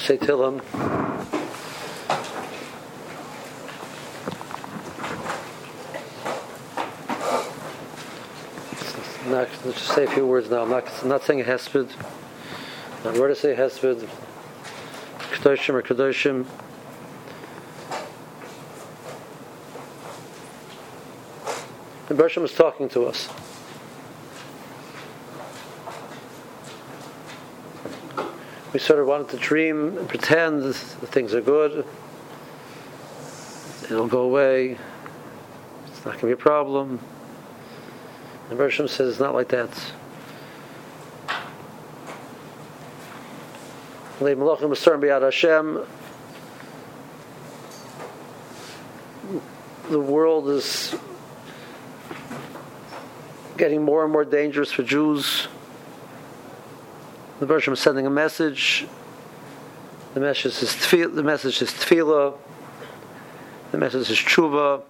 say Tillim. Let's just say a few words now. I'm not saying a hesped. I'm going to say hesped. Kedoshim or Kedoshim. And Bershom is talking to us. We sort of wanted to dream and pretend that things are good. It'll go away. It's not going to be a problem. And Bershom says it's not like that. The world is getting more and more dangerous for Jews. The Bershom is sending a message. The message is tefillah. The message is tshuva.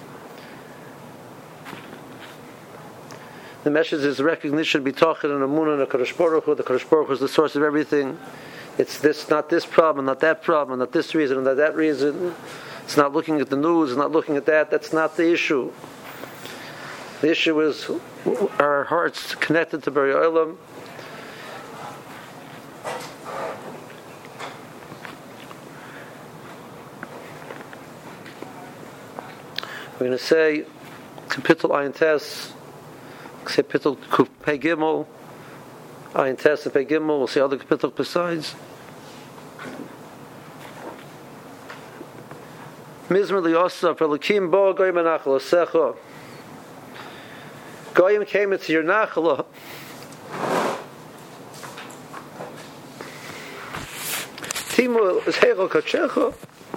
The message is recognition, bitachon, and amunah, and HaKadosh Baruch Hu. The HaKadosh Baruch Hu is the source of everything. It's this, not this problem, not that problem, not this reason, not that reason. It's not looking at the news, it's not looking at that. That's not the issue. The issue is our hearts connected to Bari Olam. We're going to say Kapitel Ayin Tes, say Kapitel Kuf Pei Gimel, Ayin Tes and Pei Gimel. We'll see other Kapitel besides. Mizmer Liyosaf Elokim Bo Goyim Anachal Osecha. Goyim came into your Nachala. Timu Zehel Kachecha.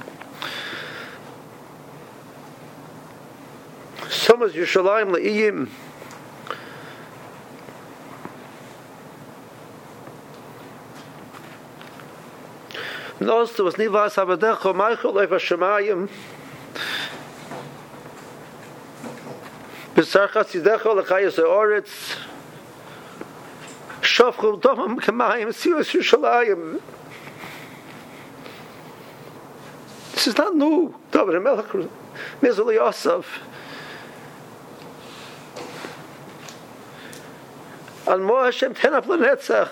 Somos Yerushalayim Le'iyim. Nostu was Nivas Habadecho Maichel Lev HaShemayim. B'sarcha Tzidecho L'chayos Ha'oretz. Shofchu Domam K'mayim Siyos Yerushalayim. This is not new. David HaMelech Mizul Yosef. Al Mo Hashem Tenaf L'netzach.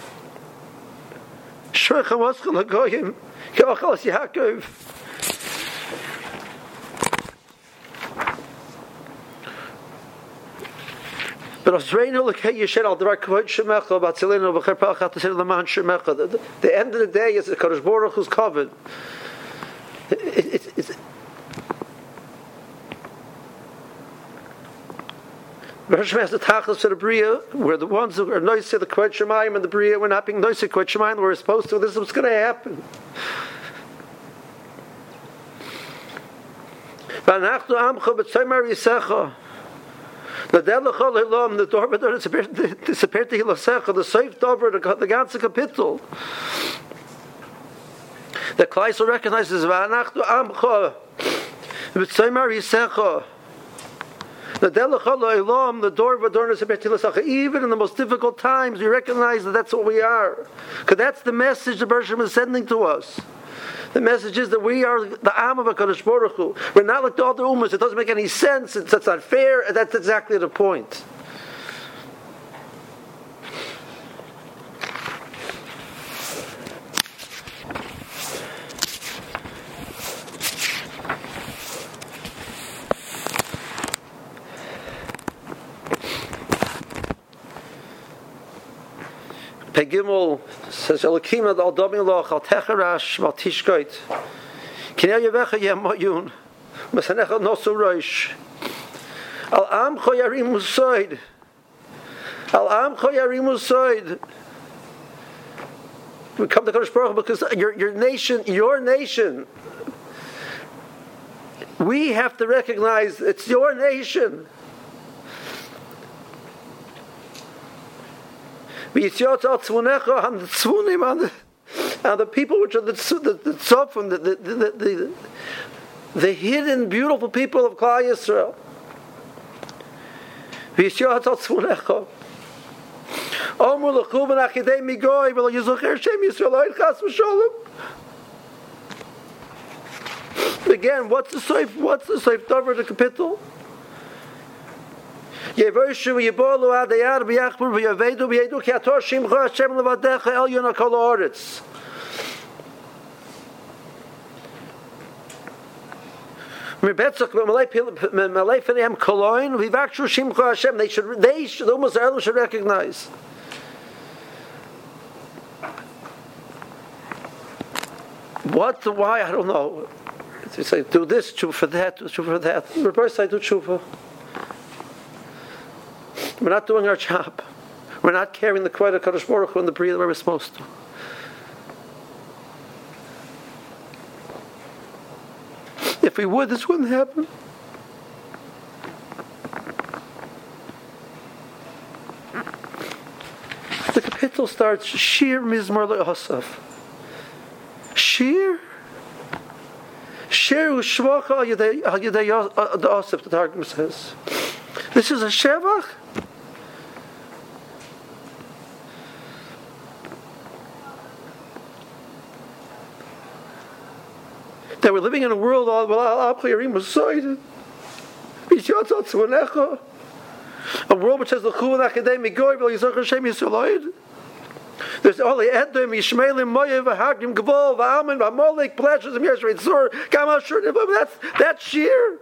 Shrecha Moschel HaGoyim Ke'ochel Yaakov. But Osreinu L'kei Yisher Al Dvar Kavod Shemecha Batzilinu B'cher Palchat T'Sir L'man Shemecha. The end of the day is the Kadosh Baruch Hu's covered. It's Hashem has the tachlis for the Bria, where the ones who are noisy, the Kvod Shemayim and the Bria, we're not being noisy, Kvod Shemayim, we're supposed to. This is what's going to happen. V'anachnu amcha b'tzoymar yisecha. L'del l'chol ha'ilom, the door b'dor disappeared to hilasecha, the seif dover, the ganze kapitel. The Kleisel recognizes v'anachnu amcha b'tzoymar yisecha. The door of Adorna, even in the most difficult times, we recognize that that's what we are. Because that's the message the Bershom is sending to us. The message is that we are the Am of HaKadosh Baruch Hu. We're not like the other Ummahs. It doesn't make any sense. That's not fair. That's exactly the point. Pegimel says Elokim ad al domiloch al techarash al tishkoit kinei yevecha yemayun masanecha nosu roish al amcho yarimu soid we come to Kadosh Baruch Hu because your nation we have to recognize it's your nation. And the people which are the tzofim, the hidden, beautiful people of Klal Yisrael. Omer lechuvan achidei migoy v'lo yizocher Shem Yisrael chas v'sholem. Again, what's the soif dover the capital? Yevershu yibolu adayar b'yachbur v'yavedu v'yedu ki ator shimcha Hashem levadecha elyon hakol haaretz. Mibetzach malay finiam koloin v'vakshu shimcha Hashem. They should almost everyone should recognize. What? Why? I don't know. They say do this, tshuva for that, tshuva for that. Reverse, I do tshuva. We're not doing our job. We're not carrying the Kvod HaKadosh Baruch Hu in the Bria where we're supposed to. If we would, this wouldn't happen. The capital starts Shir Mizmor LeOsaf. Shir Ushvacha Al Yedei Osaf, the Targum says. This is a Shevach. That we're living in a world a world which has the Chuvan Academic Goy Hashem Yisrael. There's only Edom, Yishmaelim, Moyev, Hagim, Gvol, V'Amen, V'Amolek, Pleasures, and Yeshua, Tzor, Gamal, Shur. That's sheer.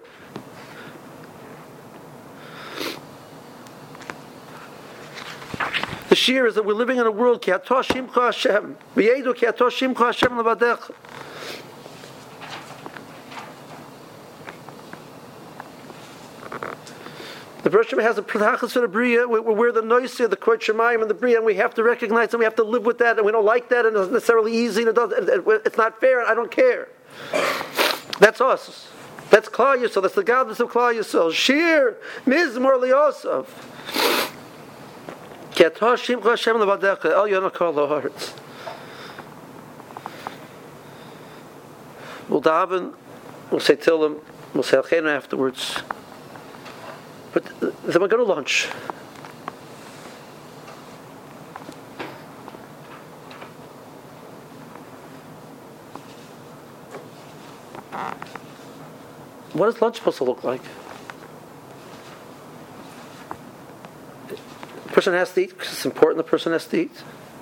The sheer is that we're living in a world Ki Atosh Shimcha Hashem, V'Yedu Ki Atosh Shimcha Hashem Levadecha. The Rosh Hashanah has a P'tachas for the Bria. We're the Noisei, the Kvod Shemayim, and the Bria, and we have to recognize and we have to live with that, and we don't like that, and it's not necessarily easy, and it's not fair, and I don't care. That's us. That's Klal Yisrael. That's the godless of Klal Yisrael. Shir Mizmor LeOsaf. Ki Atah Shimcha Hashem Levadecha El Yon HaKol Haaretz. We'll daven. We'll say Tillim. We'll say Alchenu afterwards. But then we go to lunch. What is lunch supposed to look like? The person has to eat because it's important. The person has to eat.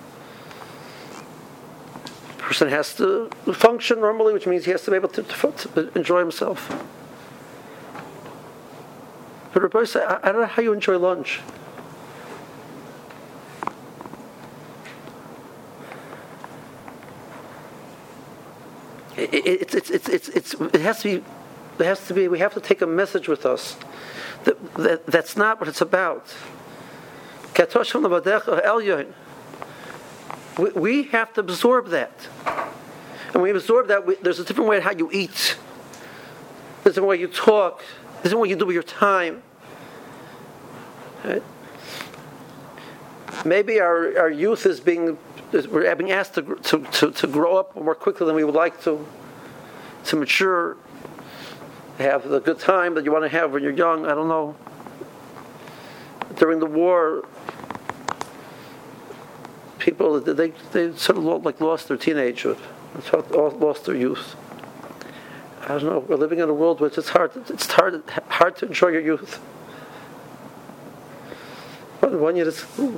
The person has to function normally, which means he has to be able to enjoy himself. But Rabbi said, I don't know how you enjoy lunch. It has to be. We have to take a message with us. That's not what it's about. We have to absorb that, and when we absorb that, there's a different way how you eat. There's a different way you talk. This is what you do with your time. Right? Maybe our youth we're being asked to grow up more quickly than we would like to mature, have the good time that you want to have when you're young. I don't know. During the war, people they sort of lost their teenagehood, lost their youth. I don't know. We're living in a world which it's hard to enjoy your youth. One year,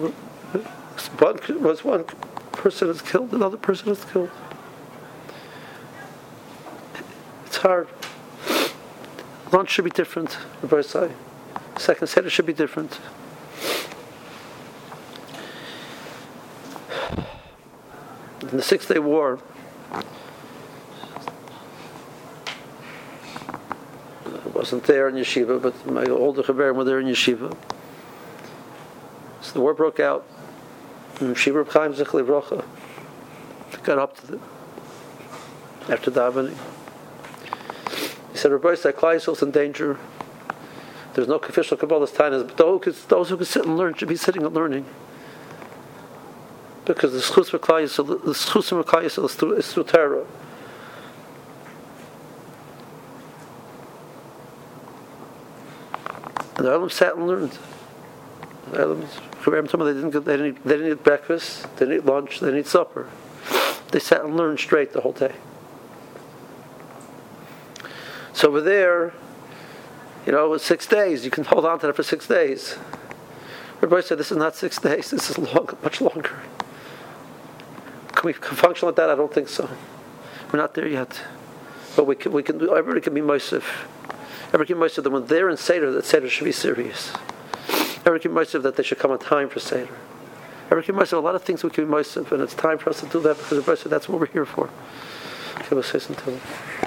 one person is killed, another person is killed. It's hard. Lunch should be different. Rabbi say, second Seder should be different. In the 6 Day War, wasn't there in yeshiva, but my older chaverim were there in yeshiva. So the war broke out, and Yeshiva Chaim Zichli Brocha got up to after davening. He said, Rabbi, Klal Yisrael's in danger. There's no official Kabbalah's time, but those who can sit and learn should be sitting and learning. Because the schus for Klal Yisrael is through Torah. And the Olam sat and learned. They didn't eat breakfast, they didn't eat lunch, they didn't eat supper. They sat and learned straight the whole day. So over there, it was 6 days. You can hold on to that for 6 days. Everybody said, this is not 6 days. This is much longer. Can we function like that? I don't think so. We're not there yet. But we can. Everybody can be Mosif. Everybody can be Mosif that when they're in Seder, that Seder should be serious. Everybody can be Mosif that they should come on time for Seder. Everybody can be Mosif a lot of things we can be Mosif, and it's time for us to do that because everybody said that's what we're here for. Okay, we'll say something.